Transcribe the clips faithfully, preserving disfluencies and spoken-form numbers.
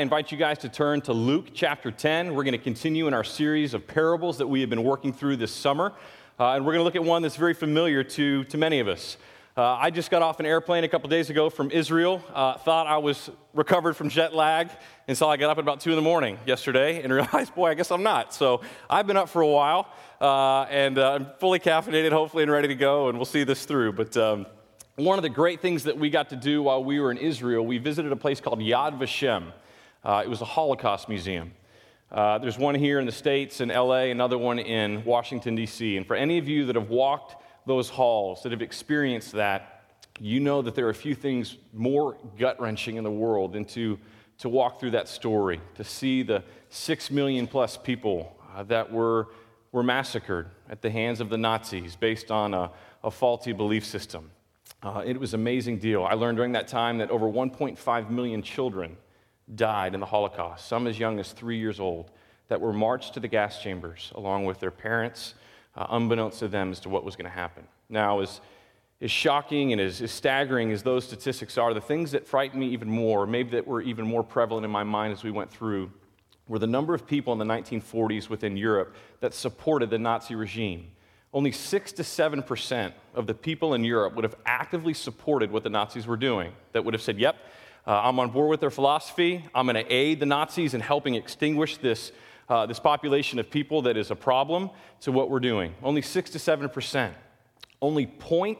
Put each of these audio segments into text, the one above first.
I invite you guys to turn to Luke chapter ten. We're going to continue in our series of parables that we have been working through this summer. Uh, and we're going to look at one that's very familiar to, to many of us. Uh, I just got off an airplane a couple days ago from Israel. Uh, thought I was recovered from jet lag until I got up at about two in the morning yesterday and realized, boy, I guess I'm not. So I've been up for a while, uh, and uh, I'm fully caffeinated, hopefully, and ready to go, and we'll see this through. But um, one of the great things that we got to do while we were in Israel, we visited a place called Yad Vashem. Uh, it was a Holocaust museum. Uh, there's one here in the States, in L A, another one in Washington, D C. And for any of you that have walked those halls, that have experienced that, you know that there are a few things more gut-wrenching in the world than to, to walk through that story, to see the six million plus people uh, that were, were massacred at the hands of the Nazis based on a, a faulty belief system. Uh, it was an amazing deal. I learned during that time that over one point five million children died in the Holocaust, some as young as three years old, that were marched to the gas chambers along with their parents, uh, unbeknownst to them as to what was going to happen. Now, as, as shocking and as, as staggering as those statistics are, the things that frightened me even more, maybe that were even more prevalent in my mind as we went through, were the number of people in the nineteen forties within Europe that supported the Nazi regime. Only six to seven percent of the people in Europe would have actively supported what the Nazis were doing, that would have said, yep, uh, I'm on board with their philosophy, I'm going to aid the Nazis in helping extinguish this, uh, this population of people that is a problem to what we're doing. Only six to seven percent. Only zero point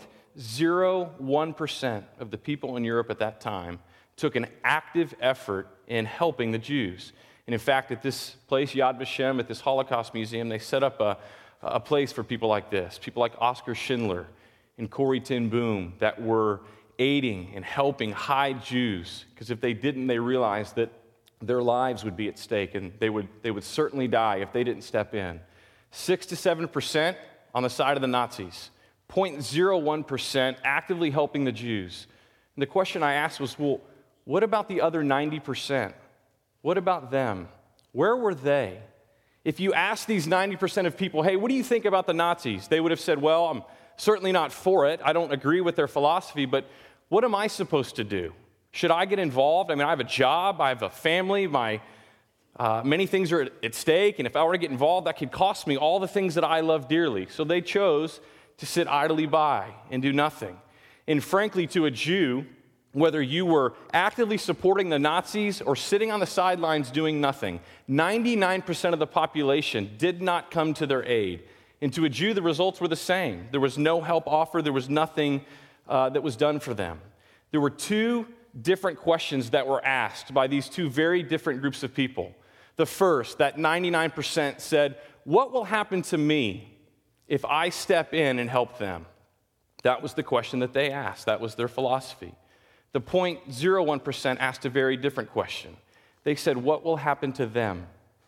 zero one percent of the people in Europe at that time took an active effort in helping the Jews. And in fact, at this place, Yad Vashem, at this Holocaust museum, they set up a a place for people like this, people like Oskar Schindler and Corrie ten Boom that were aiding and helping hide Jews, because if they didn't, they realized that their lives would be at stake and they would, they would certainly die if they didn't step in. Six to seven percent on the side of the Nazis, zero point zero one percent actively helping the Jews. And the question I asked was, well, what about the other ninety percent? What about them? Where were they? If you ask these ninety percent of people, hey, what do you think about the Nazis? They would have said, well, I'm certainly not for it. I don't agree with their philosophy, but what am I supposed to do? Should I get involved? I mean, I have a job, I have a family, my uh, many things are at, at stake, and if I were to get involved, that could cost me all the things that I love dearly. So they chose to sit idly by and do nothing. And frankly, to a Jew, whether you were actively supporting the Nazis or sitting on the sidelines doing nothing, ninety-nine percent of the population did not come to their aid. And to a Jew, the results were the same. There was no help offered. There was nothing uh, that was done for them. There were two different questions that were asked by these two very different groups of people. The first, that ninety-nine percent said, what will happen to me if I step in and help them? That was the question that they asked. That was their philosophy. The zero point zero one percent asked a very different question. They said, what will happen to them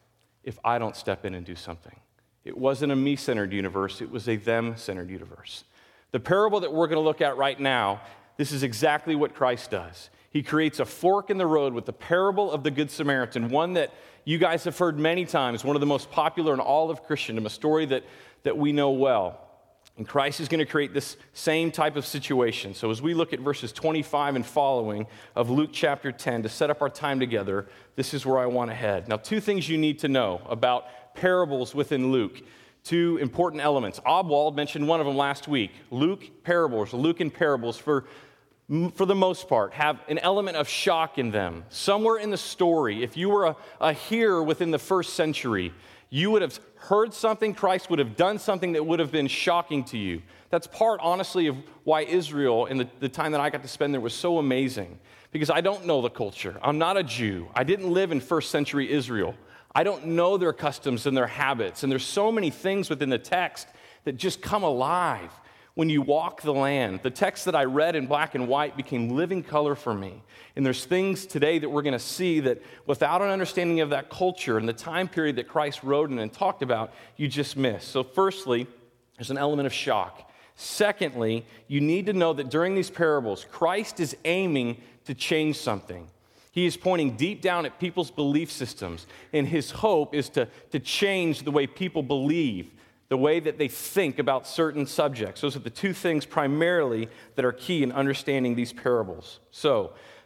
if I don't step in and do something? It wasn't a me-centered universe, it was a them-centered universe. The parable that we're going to look at right now, this is exactly what Christ does. He creates a fork in the road with the parable of the Good Samaritan, one that you guys have heard many times, one of the most popular in all of Christendom, a story that, that we know well. And Christ is going to create this same type of situation. So as we look at verses twenty-five and following of Luke chapter ten to set up our time together, this is where I want to head. Now, two things you need to know about parables within Luke. Two important elements. Obwald mentioned one of them last week. Luke parables, Luke and parables, for, for the most part, have an element of shock in them. Somewhere in the story, if you were a, a hearer within the first century, you would have heard something, Christ would have done something that would have been shocking to you. That's part, honestly, of why Israel, in the, the time that I got to spend there, was so amazing. Because I don't know the culture. I'm not a Jew. I didn't live in first century Israel. I don't know their customs and their habits. And there's so many things within the text that just come alive when you walk the land. The text that I read in black and white became living color for me. And there's things today that we're going to see that without an understanding of that culture and the time period that Christ wrote in and talked about, you just miss. So firstly, there's an element of shock. Secondly, you need to know that during these parables, Christ is aiming to change something. He is pointing deep down at people's belief systems, and his hope is to, to change the way people believe, the way that they think about certain subjects. Those are the two things primarily that are key in understanding these parables. So,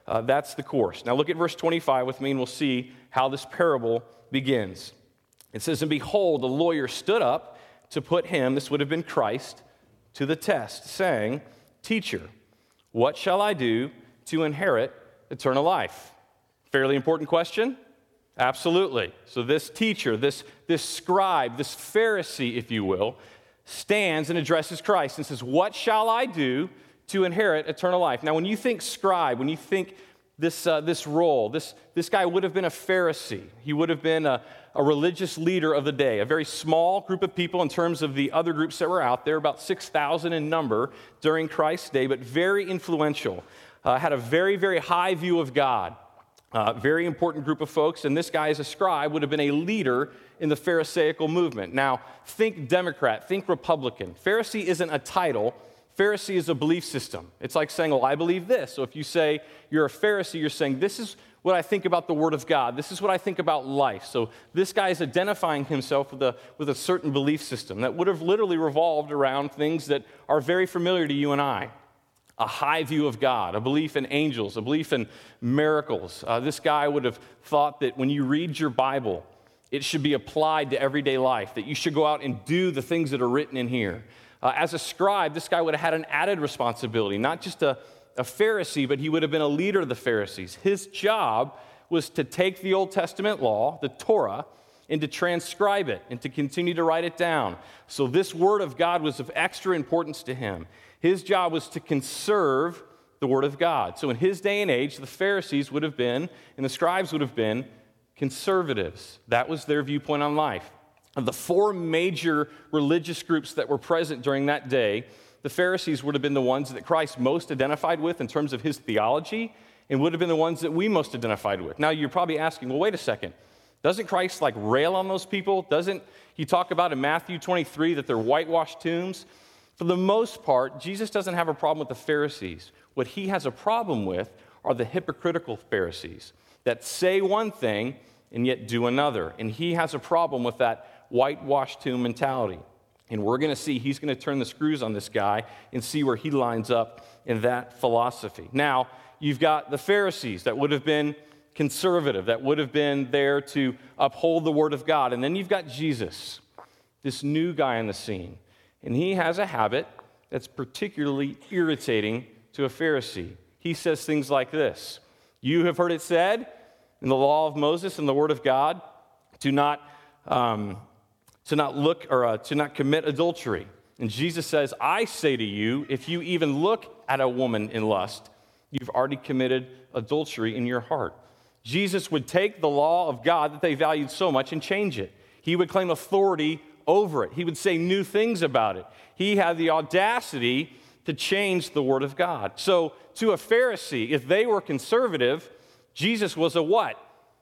uh, that's the course. Now look at verse twenty-five with me, and we'll see how this parable begins. It says, "And behold, the lawyer stood up to put him," this would have been Christ, "to the test, saying, 'Teacher, what shall I do to inherit eternal life?'" Fairly important question? Absolutely. So this teacher, this, this scribe, this Pharisee, if you will, stands and addresses Christ and says, "What shall I do to inherit eternal life?" Now, when you think scribe, when you think this, uh, this role, this, this guy would have been a Pharisee. He would have been a, a religious leader of the day, a very small group of people in terms of the other groups that were out there, about six thousand in number during Christ's day, but very influential, uh, had a very, very high view of God. Uh, very important group of folks, and this guy as a scribe would have been a leader in the Pharisaical movement. Now, think Democrat, think Republican. Pharisee isn't a title. Pharisee is a belief system. It's like saying, well, I believe this. So if you say you're a Pharisee, you're saying, this is what I think about the Word of God. This is what I think about life. So this guy is identifying himself with a, with a certain belief system that would have literally revolved around things that are very familiar to you and I. A high view of God, a belief in angels, a belief in miracles. Uh, this guy would have thought that when you read your Bible, it should be applied to everyday life, that you should go out and do the things that are written in here. Uh, as a scribe, this guy would have had an added responsibility, not just a, a Pharisee, but he would have been a leader of the Pharisees. His job was to take the Old Testament law, the Torah, and to transcribe it and to continue to write it down. So this Word of God was of extra importance to him. His job was to conserve the Word of God. So in his day and age, the Pharisees would have been, and the scribes would have been, conservatives. That was their viewpoint on life. Of the four major religious groups that were present during that day, the Pharisees would have been the ones that Christ most identified with in terms of his theology, and would have been the ones that we most identified with. Now, you're probably asking, well, wait a second. Doesn't Christ like rail on those people? Doesn't he talk about in Matthew twenty-three that they're whitewashed tombs? For the most part, Jesus doesn't have a problem with the Pharisees. What he has a problem with are the hypocritical Pharisees that say one thing and yet do another. And he has a problem with that whitewashed tomb mentality. And we're going to see he's going to turn the screws on this guy and see where he lines up in that philosophy. Now, you've got the Pharisees that would have been conservative, that would have been there to uphold the Word of God. And then you've got Jesus, this new guy on the scene. And he has a habit that's particularly irritating to a Pharisee. He says things like this: "You have heard it said in the law of Moses and the Word of God to not um, to not look or uh, to not commit adultery." And Jesus says, "I say to you, if you even look at a woman in lust, you've already committed adultery in your heart." Jesus would take the law of God that they valued so much and change it. He would claim authority over it. He would say new things about it. He had the audacity to change the Word of God. So to a Pharisee, if they were conservative, Jesus was a what?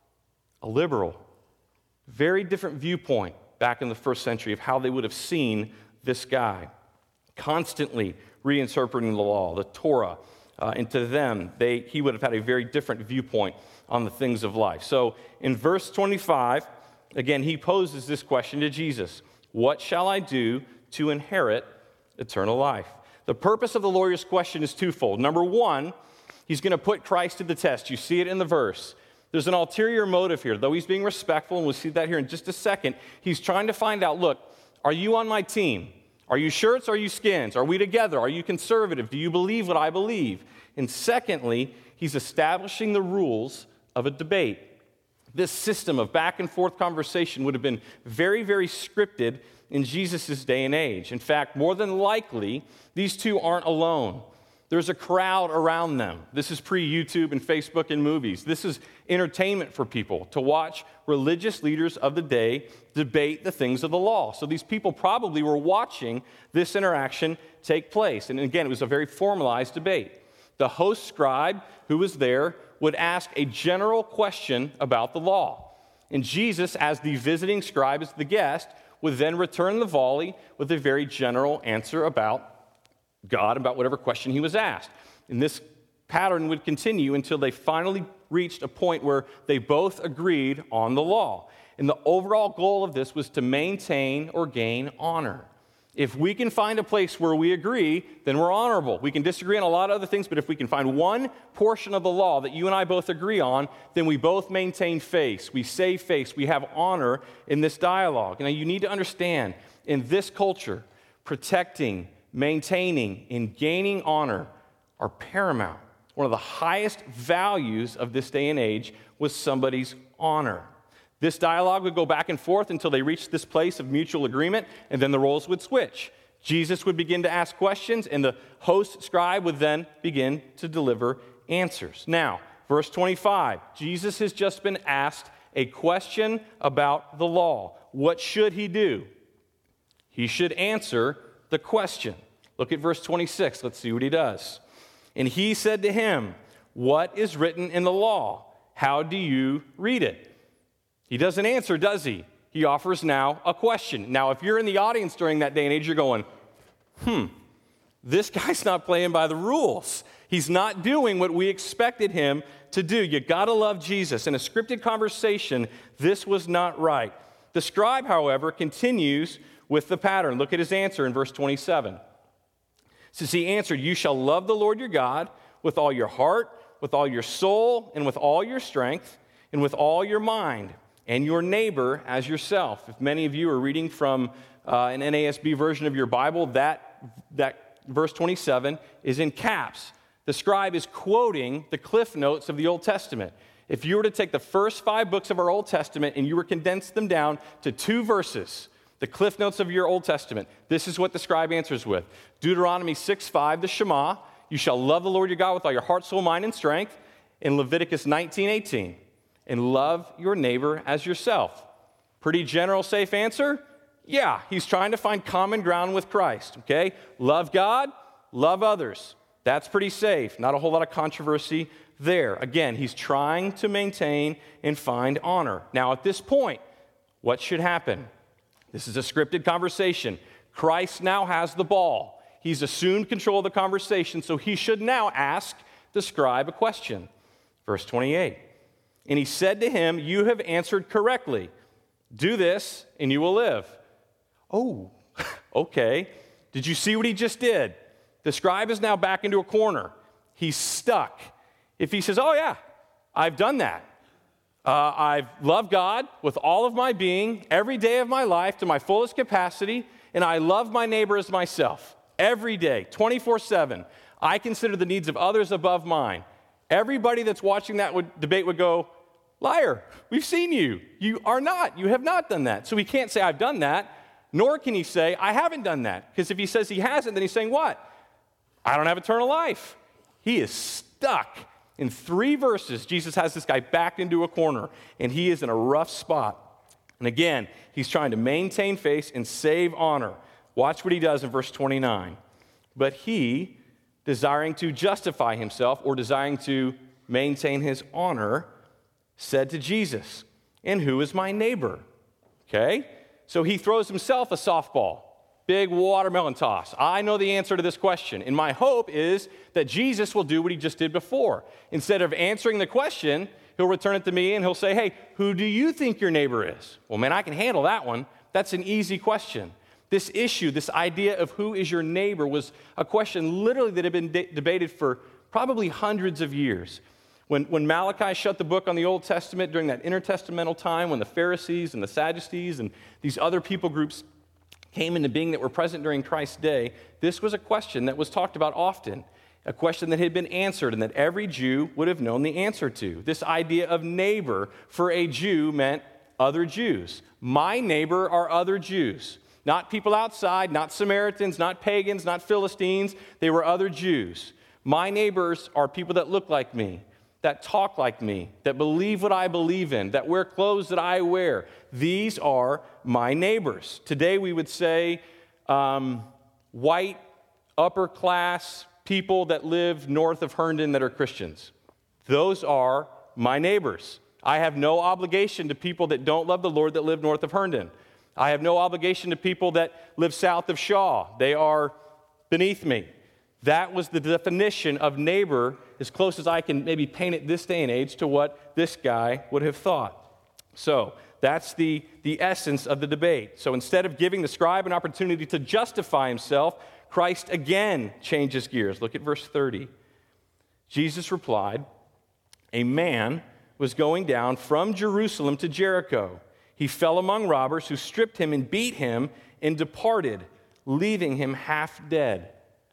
A liberal. Very different viewpoint back in the first century of how they would have seen this guy. Constantly reinterpreting the law, the Torah, uh, and to them, they, he would have had a very different viewpoint on the things of life. So in verse twenty-five, again, he poses this question to Jesus: "What shall I do to inherit eternal life?" The purpose of the lawyer's question is twofold. Number one, he's going to put Christ to the test. You see it in the verse. There's an ulterior motive here. Though he's being respectful, and we'll see that here in just a second, he's trying to find out, look, are you on my team? Are you shirts? Are you skins? Are we together? Are you conservative? Do you believe what I believe? And secondly, he's establishing the rules of a debate. This system of back and forth conversation would have been very, very scripted in Jesus' day and age. In fact, more than likely, these two aren't alone. There's a crowd around them. This is pre-YouTube and Facebook and movies. This is entertainment for people to watch religious leaders of the day debate the things of the law. So these people probably were watching this interaction take place. And again, it was a very formalized debate. The host scribe who was there would ask a general question about the law. And Jesus, as the visiting scribe, as the guest, would then return the volley with a very general answer about God, about whatever question he was asked. And this pattern would continue until they finally reached a point where they both agreed on the law. And the overall goal of this was to maintain or gain honor. If we can find a place where we agree, then we're honorable. We can disagree on a lot of other things, but if we can find one portion of the law that you and I both agree on, then we both maintain face. We save face. We have honor in this dialogue. Now, you need to understand, in this culture, protecting, maintaining, and gaining honor are paramount. One of the highest values of this day and age was somebody's honor. This dialogue would go back and forth until they reached this place of mutual agreement, and then the roles would switch. Jesus would begin to ask questions, and the host scribe would then begin to deliver answers. Now, verse twenty-five, Jesus has just been asked a question about the law. What should he do? He should answer the question. Look at verse twenty-six. Let's see what he does. And he said to him, "What is written in the law? How do you read it?" He doesn't answer, does he? He offers now a question. Now, if you're in the audience during that day and age, you're going, hmm, this guy's not playing by the rules. He's not doing what we expected him to do. You got to love Jesus. In a scripted conversation, this was not right. The scribe, however, continues with the pattern. Look at his answer in verse twenty-seven. It says, he answered, "You shall love the Lord your God with all your heart, with all your soul, and with all your strength, and with all your mind, and your neighbor as yourself." If many of you are reading from uh, an N A S B version of your Bible, that, that verse twenty-seven is in caps. The scribe is quoting the cliff notes of the Old Testament. If you were to take the first five books of our Old Testament and you were to condense them down to two verses, the cliff notes of your Old Testament, this is what the scribe answers with. Deuteronomy six five, the Shema, "You shall love the Lord your God with all your heart, soul, mind, and strength." In Leviticus nineteen eighteen, "And love your neighbor as yourself." Pretty general, safe answer? Yeah, he's trying to find common ground with Christ, okay? Love God, love others. That's pretty safe. Not a whole lot of controversy there. Again, he's trying to maintain and find honor. Now, at this point, what should happen? This is a scripted conversation. Christ now has the ball. He's assumed control of the conversation, so he should now ask the scribe a question. Verse twenty-eight. And he said to him, "You have answered correctly. Do this, and you will live." Oh, okay. Did you see what he just did? The scribe is now back into a corner. He's stuck. If he says, "Oh yeah, I've done that. Uh, I've loved God with all of my being, every day of my life to my fullest capacity, and I love my neighbor as myself. Every day, twenty-four seven. I consider the needs of others above mine." Everybody that's watching that would, debate would go, "Liar, we've seen you. You are not. You have not done that." So he can't say, "I've done that," nor can he say, "I haven't done that." Because if he says he hasn't, then he's saying what? I don't have eternal life. He is stuck. In three verses, Jesus has this guy backed into a corner, and he is in a rough spot. And again, he's trying to maintain face and save honor. Watch what he does in verse twenty-nine. But he, desiring to justify himself or desiring to maintain his honor, said to Jesus, "And who is my neighbor?" Okay? So he throws himself a softball. Big watermelon toss. I know the answer to this question, and my hope is that Jesus will do what he just did before. Instead of answering the question, he'll return it to me and he'll say, "Hey, who do you think your neighbor is?" Well, man, I can handle that one. That's an easy question. This issue, this idea of who is your neighbor, was a question literally that had been de- debated for probably hundreds of years. When, when Malachi shut the book on the Old Testament during that intertestamental time, when the Pharisees and the Sadducees and these other people groups came into being that were present during Christ's day, this was a question that was talked about often, a question that had been answered and that every Jew would have known the answer to. This idea of neighbor for a Jew meant other Jews. My neighbor are other Jews. Not people outside, not Samaritans, not pagans, not Philistines. They were other Jews. My neighbors are people that look like me, that talk like me, that believe what I believe in, that wear clothes that I wear. These are my neighbors. Today we would say um, white, upper class people that live north of Herndon that are Christians. Those are my neighbors. I have no obligation to people that don't love the Lord that live north of Herndon. I have no obligation to people that live south of Shaw. They are beneath me. That was the definition of neighbor, as close as I can maybe paint it this day and age to what this guy would have thought. So that's the, the essence of the debate. So instead of giving the scribe an opportunity to justify himself, Christ again changes gears. Look at verse thirty. Jesus replied, "A man was going down from Jerusalem to Jericho. He fell among robbers who stripped him and beat him and departed, leaving him half dead."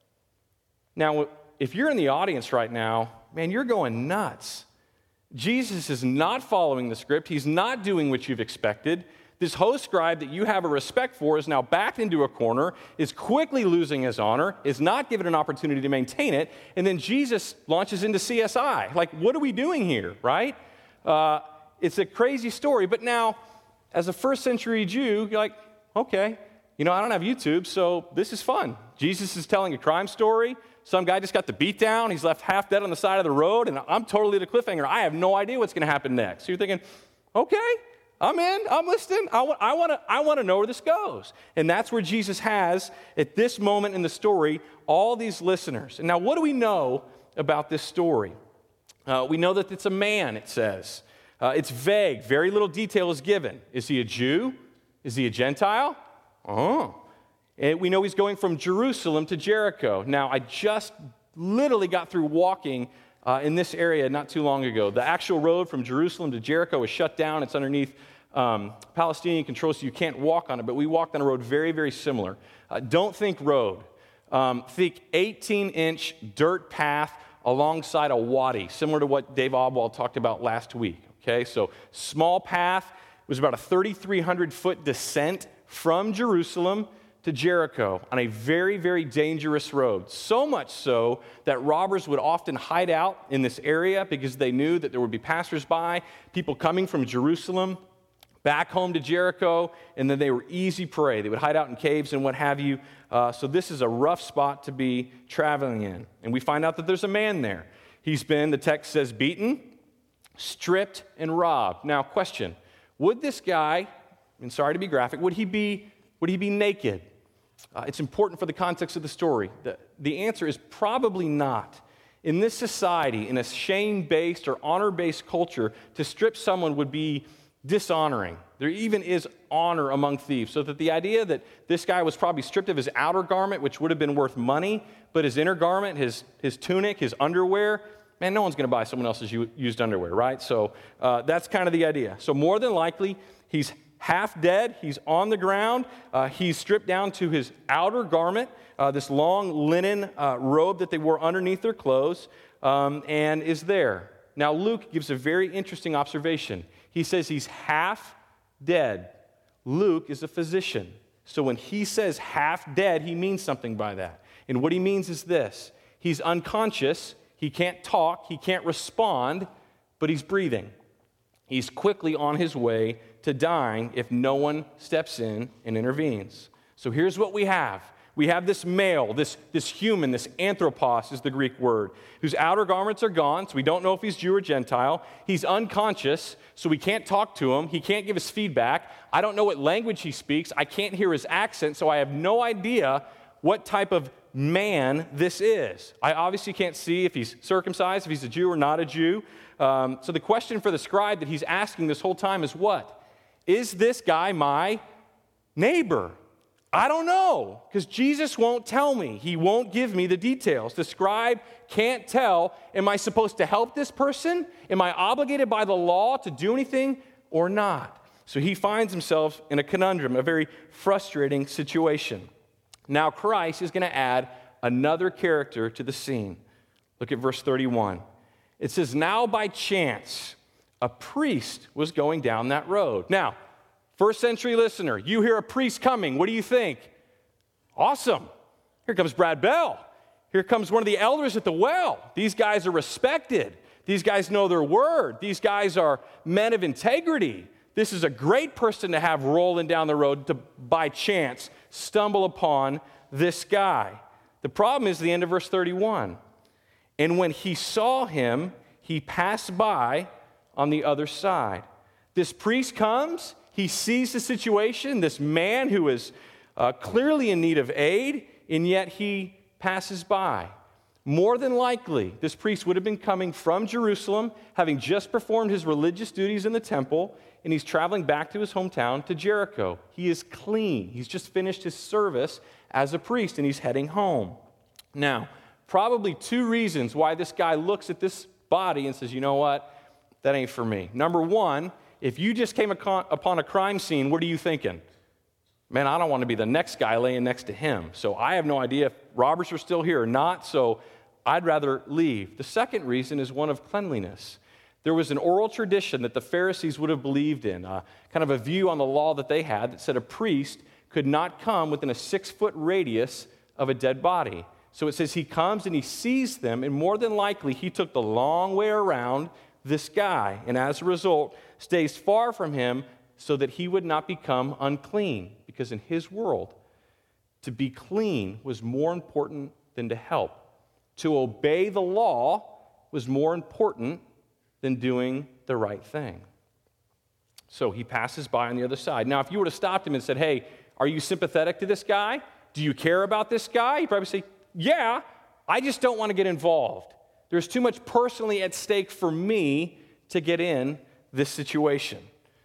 Now, if you're in the audience right now, man, you're going nuts. Jesus is not following the script. He's not doing what you've expected. This host scribe that you have a respect for is now backed into a corner, is quickly losing his honor, is not given an opportunity to maintain it, and then Jesus launches into C S I. Like, what are we doing here, right? Uh, it's a crazy story, but now, as a first century Jew, you're like, okay, you know, I don't have YouTube, so this is fun. Jesus is telling a crime story. Some guy just got the beat down. He's left half dead on the side of the road, and I'm totally at a cliffhanger. I have no idea what's going to happen next. So you're thinking, okay, I'm in. I'm listening. I, w- I want to I want to know where this goes. And that's where Jesus has, at this moment in the story, all these listeners. And now, what do we know about this story? Uh, we know that it's a man, it says. Uh, it's vague. Very little detail is given. Is he a Jew? Is he a Gentile? Oh. And we know he's going from Jerusalem to Jericho. Now, I just literally got through walking uh, in this area not too long ago. The actual road from Jerusalem to Jericho is shut down. It's underneath um, Palestinian control, so you can't walk on it. But we walked on a road very, very similar. Uh, don't think road. Um, think eighteen-inch dirt path alongside a wadi, similar to what Dave Obwald talked about last week. Okay, so small path. It was about a thirty-three hundred foot descent from Jerusalem to Jericho on a very, very dangerous road. So much so that robbers would often hide out in this area because they knew that there would be passersby, people coming from Jerusalem back home to Jericho, and then they were easy prey. They would hide out in caves and what have you. Uh, so this is a rough spot to be traveling in. And we find out that there's a man there. He's been, the text says, beaten, stripped, and robbed. Now, question, would this guy, and sorry to be graphic, would he be, would he be naked? Uh, it's important for the context of the story. The, the answer is probably not. In this society, in a shame-based or honor-based culture, to strip someone would be dishonoring. There even is honor among thieves. So that the idea that this guy was probably stripped of his outer garment, which would have been worth money, but his inner garment, his, his tunic, his underwear, man, no one's going to buy someone else's used underwear, right? So uh, that's kind of the idea. So more than likely, he's half dead. He's on the ground. Uh, he's stripped down to his outer garment, uh, this long linen uh, robe that they wore underneath their clothes, um, and is there. Now, Luke gives a very interesting observation. He says he's half dead. Luke is a physician. So when he says half dead, he means something by that. And what he means is this. He's unconscious. He can't talk. He can't respond, but he's breathing. He's quickly on his way to dying if no one steps in and intervenes. So here's what we have. We have this male, this, this human, this anthropos is the Greek word, whose outer garments are gone, so we don't know if he's Jew or Gentile. He's unconscious, so we can't talk to him. He can't give us feedback. I don't know what language he speaks. I can't hear his accent, so I have no idea what type of man this is. I obviously can't see if he's circumcised, if he's a Jew or not a Jew. Um, so the question for the scribe that he's asking this whole time is what? Is this guy my neighbor? I don't know, because Jesus won't tell me. He won't give me the details. The scribe can't tell, am I supposed to help this person? Am I obligated by the law to do anything or not? So he finds himself in a conundrum, a very frustrating situation. Now Christ is going to add another character to the scene. Look at verse thirty-one. It says, now by chance, a priest was going down that road. Now, first century listener, you hear a priest coming. What do you think? Awesome. Here comes Brad Bell. Here comes one of the elders at the well. These guys are respected. These guys know their word. These guys are men of integrity. This is a great person to have rolling down the road to, by chance, stumble upon this guy. The problem is the end of verse thirty-one. And when he saw him, he passed by on the other side. This priest comes. He sees the situation, this man who is uh, clearly in need of aid, and yet he passes by. More than likely, this priest would have been coming from Jerusalem, having just performed his religious duties in the temple. and he's traveling back to his hometown to Jericho. He is clean. He's just finished his service as a priest, and he's heading home. Now, probably two reasons why this guy looks at this body and says, you know what, that ain't for me. Number one, if you just came upon a crime scene, what are you thinking? Man, I don't want to be the next guy laying next to him. So I have no idea if robbers are still here or not, so I'd rather leave. The second reason is one of cleanliness. There was an oral tradition that the Pharisees would have believed in, uh, kind of a view on the law that they had that said a priest could not come within a six-foot radius of a dead body. So it says he comes and he sees them, and more than likely he took the long way around this guy, and as a result stays far from him so that he would not become unclean, because in his world, to be clean was more important than to help. To obey the law was more important than doing the right thing. So he passes by on the other side. Now, if you were to stop him and said, hey, are you sympathetic to this guy? Do you care about this guy? He'd probably say, yeah, I just don't want to get involved. There's too much personally at stake for me to get in this situation.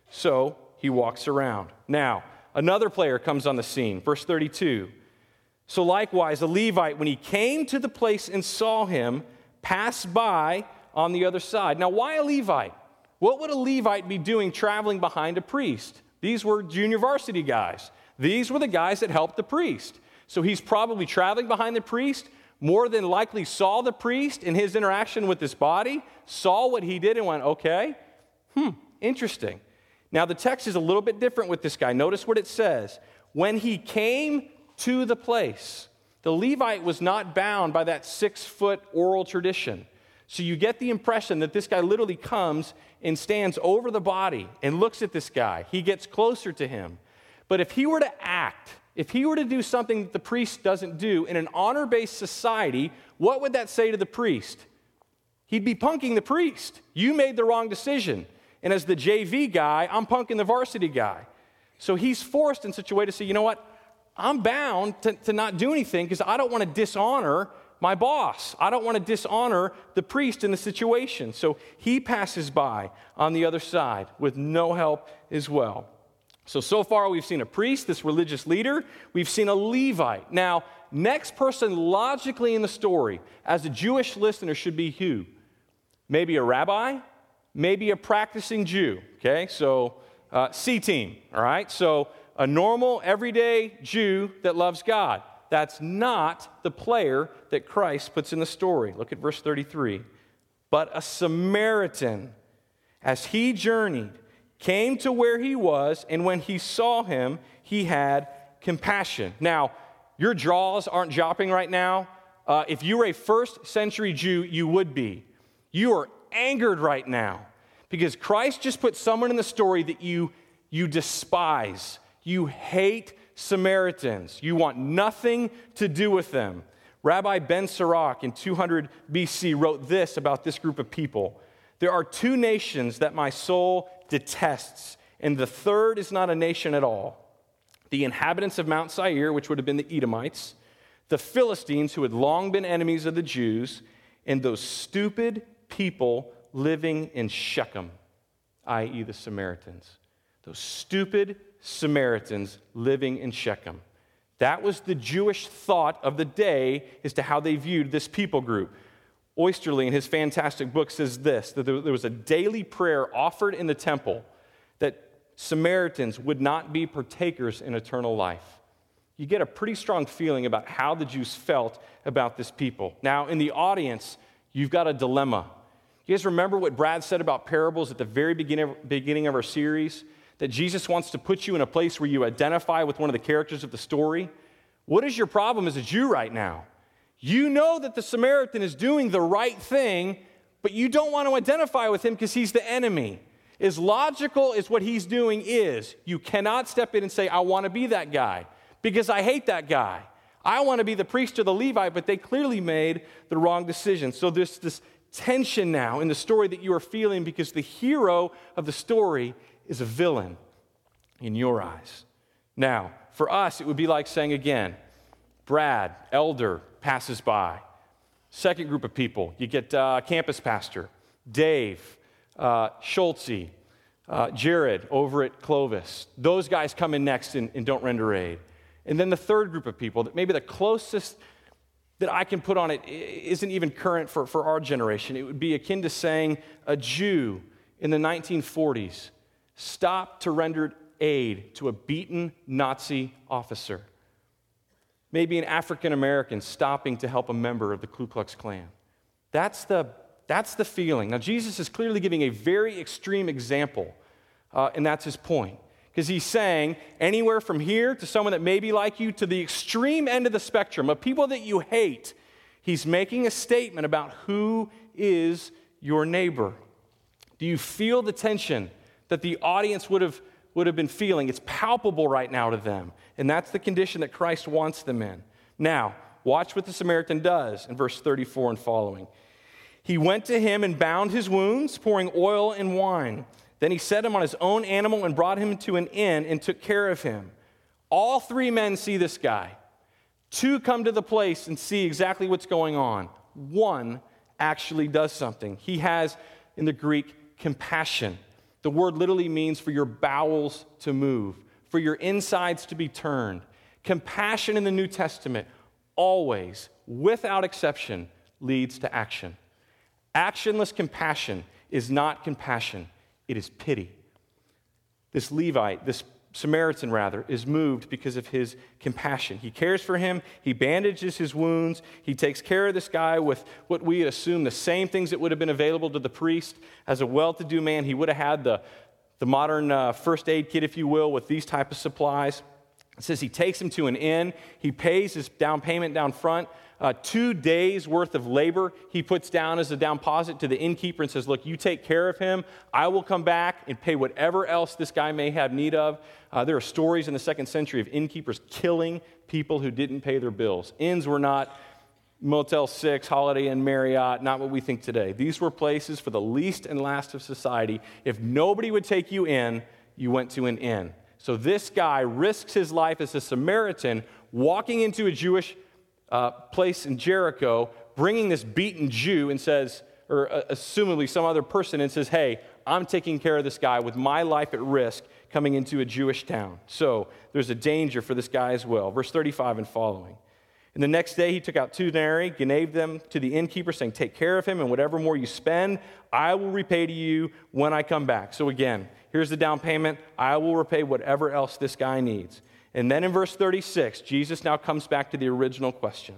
So he walks around. Now, another player comes on the scene, verse thirty-two. So likewise, a Levite, when he came to the place and saw him, passed by on the other side. Now, why a Levite? What would a Levite be doing traveling behind a priest? These were junior varsity guys. These were the guys that helped the priest. So he's probably traveling behind the priest, more than likely saw the priest in his interaction with this body, saw what he did and went, okay, hmm, interesting. Now, the text is a little bit different with this guy. Notice what it says. When he came to the place, the Levite was not bound by that six-foot oral tradition. So you get the impression that this guy literally comes and stands over the body and looks at this guy. He gets closer to him. But if he were to act, if he were to do something that the priest doesn't do in an honor-based society, what would that say to the priest? He'd be punking the priest. You made the wrong decision. And as the J V guy, I'm punking the varsity guy. So he's forced in such a way to say, you know what? I'm bound to, to not do anything because I don't want to dishonor my boss. I don't want to dishonor the priest in the situation. So he passes by on the other side with no help as well. So, so far we've seen a priest, this religious leader. We've seen a Levite. Now, next person logically in the story, as a Jewish listener, should be who? Maybe a rabbi, maybe a practicing Jew. Okay, so uh, C team, all right? So a normal, everyday Jew that loves God. That's not the player that Christ puts in the story. Look at verse thirty-three. But a Samaritan, as he journeyed, came to where he was, and when he saw him, he had compassion. Now, your jaws aren't dropping right now. Uh, if you were a first century Jew, you would be. You are angered right now because Christ just put someone in the story that you, you despise. You hate Samaritans. You want nothing to do with them. Rabbi Ben Sirach in two hundred B C wrote this about this group of people. There are two nations that my soul detests, and the third is not a nation at all. The inhabitants of Mount Seir, which would have been the Edomites, the Philistines, who had long been enemies of the Jews, and those stupid people living in Shechem, that is the Samaritans. Those stupid Samaritans living in Shechem. That was the Jewish thought of the day as to how they viewed this people group. Oysterley, in his fantastic book, says this, that there was a daily prayer offered in the temple that Samaritans would not be partakers in eternal life. You get a pretty strong feeling about how the Jews felt about this people. Now, in the audience, you've got a dilemma. You guys remember what Brad said about parables at the very beginning of our series? That Jesus wants to put you in a place where you identify with one of the characters of the story? What is your problem as a Jew right now? You know that the Samaritan is doing the right thing, but you don't want to identify with him because he's the enemy. As logical as what he's doing is, you cannot step in and say, I want to be that guy because I hate that guy. I want to be the priest or the Levite, but they clearly made the wrong decision. So there's this tension now in the story that you are feeling because the hero of the story is a villain in your eyes. Now, for us, it would be like saying again, Brad, elder, passes by. Second group of people, you get uh, campus pastor, Dave, uh, Schultze, Uh, Jared over at Clovis. Those guys come in next and, and don't render aid. And then the third group of people, that maybe the closest that I can put on it isn't even current for, for our generation. It would be akin to saying a Jew in the nineteen forties stopped to render aid to a beaten Nazi officer. Maybe an African American stopping to help a member of the Ku Klux Klan. That's the, that's the feeling. Now, Jesus is clearly giving a very extreme example, uh, and that's his point. Because he's saying anywhere from here to someone that may be like you to the extreme end of the spectrum of people that you hate, he's making a statement about who is your neighbor. Do you feel the tension that the audience would have, would have been feeling? It's palpable right now to them. And that's the condition that Christ wants them in. Now, watch what the Samaritan does in verse thirty-four and following. He went to him and bound his wounds, pouring oil and wine. Then he set him on his own animal and brought him to an inn and took care of him. All three men see this guy. Two come to the place and see exactly what's going on. One actually does something. He has, in the Greek, compassion. The word literally means for your bowels to move, for your insides to be turned. Compassion in the New Testament always, without exception, leads to action. Actionless compassion is not compassion. It is pity. This Levite, this Samaritan rather, is moved because of his compassion. He cares for him. He bandages his wounds. He takes care of this guy with what we assume the same things that would have been available to the priest. As a well-to-do man, he would have had the, the modern uh, first aid kit, if you will, with these type of supplies. It says he takes him to an inn. He pays his down payment down front. Uh, two days worth of labor he puts down as a down deposit to the innkeeper and says, look, you take care of him. I will come back and pay whatever else this guy may have need of. Uh, there are stories in the second century of innkeepers killing people who didn't pay their bills. Inns were not Motel six, Holiday Inn, Marriott, not what we think today. These were places for the least and last of society. If nobody would take you in, you went to an inn. So this guy risks his life as a Samaritan walking into a Jewish Uh, place in Jericho, bringing this beaten Jew and says, or uh, assumably some other person, and says, hey, I'm taking care of this guy with my life at risk coming into a Jewish town. So there's a danger for this guy as well. Verse thirty-five and following. And the next day he took out two denarii, gave them to the innkeeper, saying, take care of him, and whatever more you spend, I will repay to you when I come back. So again, here's the down payment. I will repay whatever else this guy needs. And then in verse thirty-six, Jesus now comes back to the original question.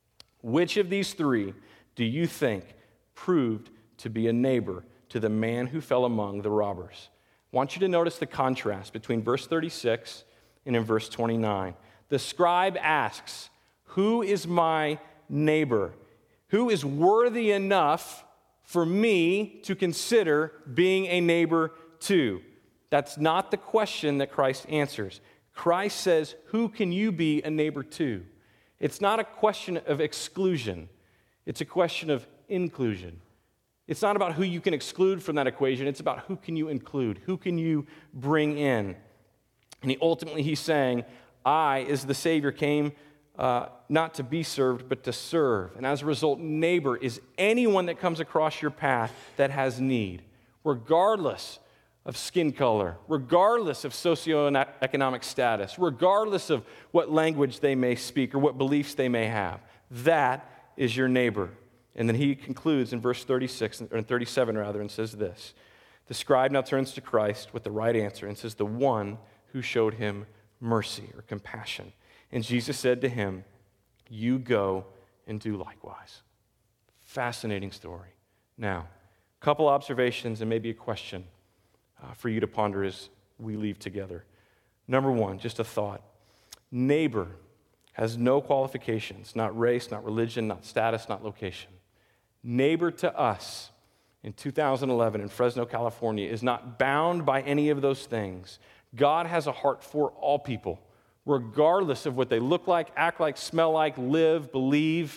Which of these three do you think proved to be a neighbor to the man who fell among the robbers? I want you to notice the contrast between verse thirty-six and in verse twenty-nine. The scribe asks, who is my neighbor? Who is worthy enough for me to consider being a neighbor to? That's not the question that Christ answers. Christ says, who can you be a neighbor to? It's not a question of exclusion. It's a question of inclusion. It's not about who you can exclude from that equation. It's about who can you include? Who can you bring in? And he, ultimately he's saying, I, as the Savior, came uh, not to be served, but to serve. And as a result, neighbor is anyone that comes across your path that has need, regardless of skin color, regardless of socioeconomic status, regardless of what language they may speak or what beliefs they may have. That is your neighbor. And then he concludes in verse thirty-six, or thirty-seven rather, and says this. The scribe now turns to Christ with the right answer and says, the one who showed him mercy or compassion. And Jesus said to him, you go and do likewise. Fascinating story. Now, a couple observations and maybe a question Uh, for you to ponder as we leave together. Number one, just a thought. Neighbor has no qualifications, not race, not religion, not status, not location. Neighbor to us in two thousand eleven in Fresno, California is not bound by any of those things. God has a heart for all people, regardless of what they look like, act like, smell like, live, believe.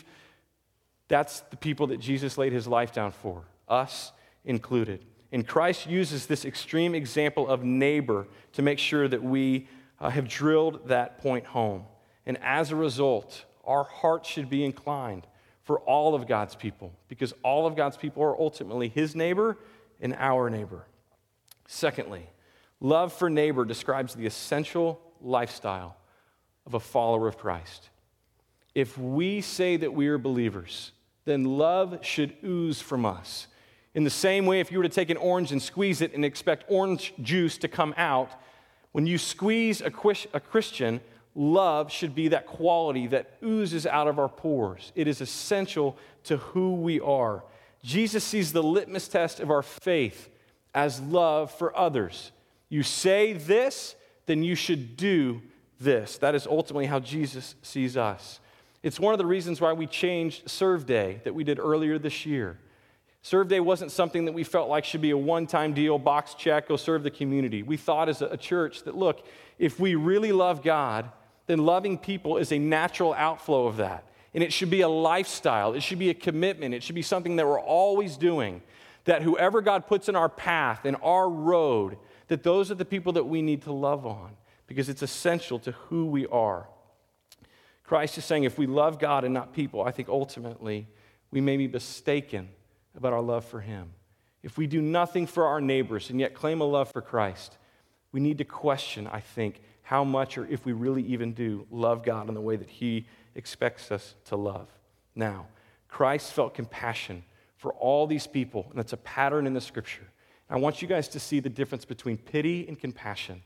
That's the people that Jesus laid his life down for, us included. And Christ uses this extreme example of neighbor to make sure that we uh, have drilled that point home. And as a result, our hearts should be inclined for all of God's people, because all of God's people are ultimately his neighbor and our neighbor. Secondly, love for neighbor describes the essential lifestyle of a follower of Christ. If we say that we are believers, then love should ooze from us. In the same way, if you were to take an orange and squeeze it and expect orange juice to come out, when you squeeze a, a Christian, love should be that quality that oozes out of our pores. It is essential to who we are. Jesus sees the litmus test of our faith as love for others. You say this, then you should do this. That is ultimately how Jesus sees us. It's one of the reasons why we changed Serve Day that we did earlier this year. Serve Day wasn't something that we felt like should be a one-time deal, box check, go serve the community. We thought as a church that, look, if we really love God, then loving people is a natural outflow of that. And it should be a lifestyle. It should be a commitment. It should be something that we're always doing. That whoever God puts in our path, in our road, that those are the people that we need to love on because it's essential to who we are. Christ is saying if we love God and not people, I think ultimately we may be mistaken about our love for Him. If we do nothing for our neighbors and yet claim a love for Christ, we need to question, I think, how much or if we really even do love God in the way that He expects us to love. Now, Christ felt compassion for all these people, and that's a pattern in the Scripture. I want you guys to see the difference between pity and compassion.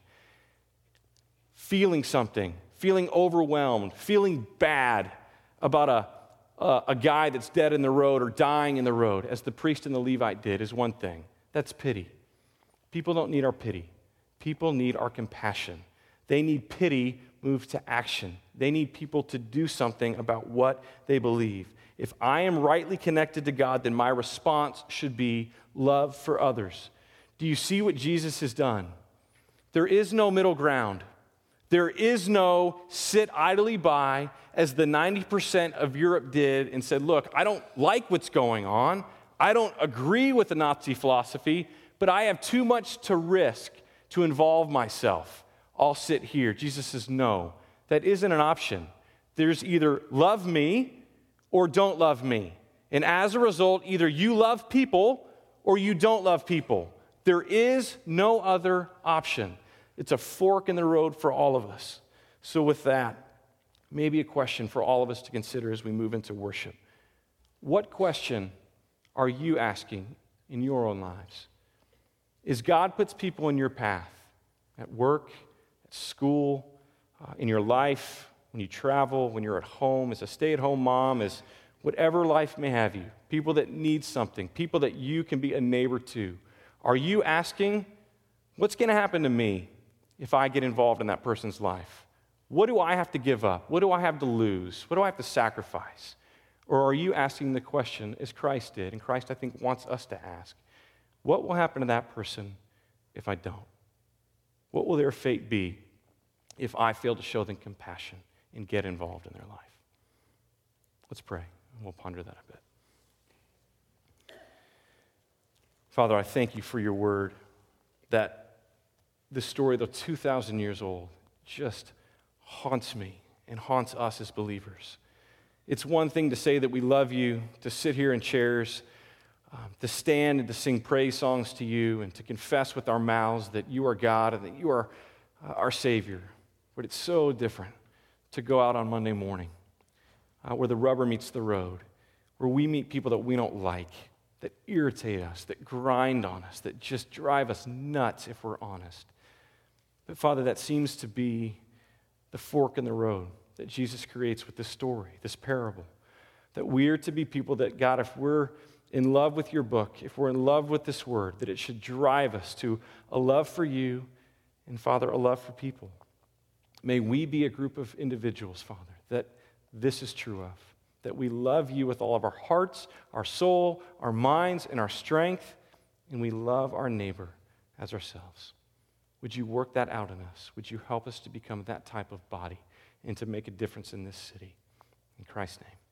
Feeling something, feeling overwhelmed, feeling bad about a, a, a guy that's dead in the road or dying in the road, as the priest and the Levite did, is one thing. That's pity. People don't need our pity. People need our compassion. They need pity moved to action. They need people to do something about what they believe. If I am rightly connected to God, then my response should be love for others. Do you see what Jesus has done? There is no middle ground. There is no sit idly by as the ninety percent of Europe did and said, look, I don't like what's going on. I don't agree with the Nazi philosophy, but I have too much to risk to involve myself. I'll sit here. Jesus says, no, that isn't an option. There's either love me or don't love me. And as a result, either you love people or you don't love people. There is no other option. It's a fork in the road for all of us. So with that, maybe a question for all of us to consider as we move into worship. What question are you asking in your own lives? Is God puts people in your path, at work, at school, uh, in your life, when you travel, when you're at home, as a stay-at-home mom, as whatever life may have you, people that need something, people that you can be a neighbor to. Are you asking, what's going to happen to me if I get involved in that person's life? What do I have to give up? What do I have to lose? What do I have to sacrifice? Or are you asking the question, as Christ did, and Christ, I think, wants us to ask, what will happen to that person if I don't? What will their fate be if I fail to show them compassion and get involved in their life? Let's pray, and we'll ponder that a bit. Father, I thank you for your word, that this story, though two thousand years old, just haunts me and haunts us as believers. It's one thing to say that we love you, to sit here in chairs, um, to stand and to sing praise songs to you, and to confess with our mouths that you are God and that you are uh, our Savior. But it's so different to go out on Monday morning uh, where the rubber meets the road, where we meet people that we don't like, that irritate us, that grind on us, that just drive us nuts if we're honest. But Father, that seems to be the fork in the road that Jesus creates with this story, this parable. That we are to be people that, God, if we're in love with your book, if we're in love with this word, that it should drive us to a love for you and, Father, a love for people. May we be a group of individuals, Father, that this is true of. That we love you with all of our hearts, our soul, our minds, and our strength, and we love our neighbor as ourselves. Would you work that out in us? Would you help us to become that type of body and to make a difference in this city? In Christ's name.